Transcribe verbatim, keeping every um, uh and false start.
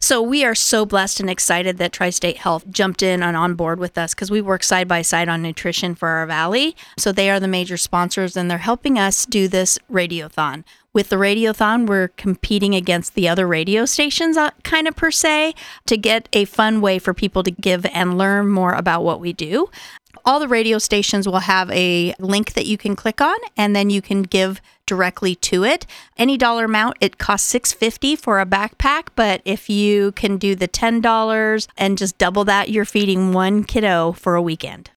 So we are so blessed and excited that Tri-State Health jumped in and on board with us because we work side by side on nutrition for our valley. So they are the major sponsors and they're helping us do this radiothon. With the radiothon, we're competing against the other radio stations uh, kind of per se to get a fun way for people to give and learn more about what we do. All the radio stations will have a link that you can click on, and then you can give directly to it. Any dollar amount, it costs six dollars and fifty cents for a backpack, but if you can do the ten dollars and just double that, you're feeding one kiddo for a weekend.